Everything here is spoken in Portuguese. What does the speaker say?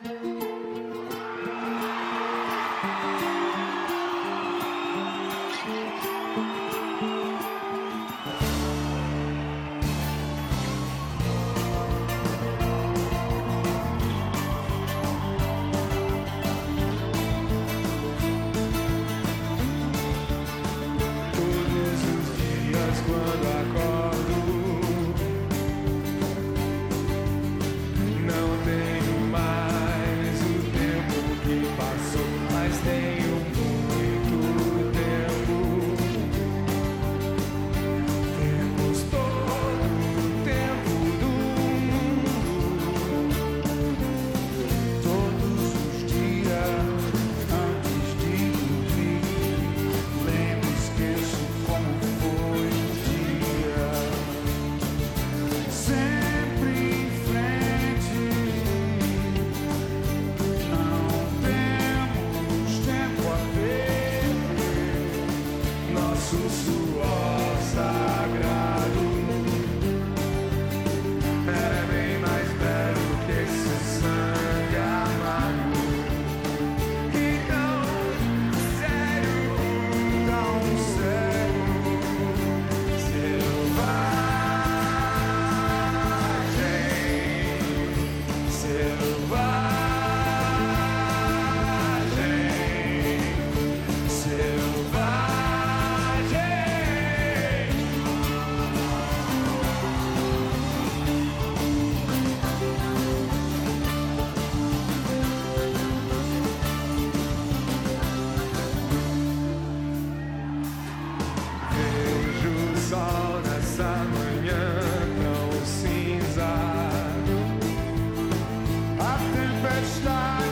Quando acordo, não tenho mais o tempo que passou, mas tenho muito tempo. Temos todo o tempo do mundo, todos os dias antes de dormir. Lembro, esqueço como foi. Sempre em frente, não temos tempo a ver nosso suor sagrado. É bem mais belo que esse sangue amargo. E tão sério, tão sério, selvagem. Vejo o sol nessa manhã tão cinza, a tempestade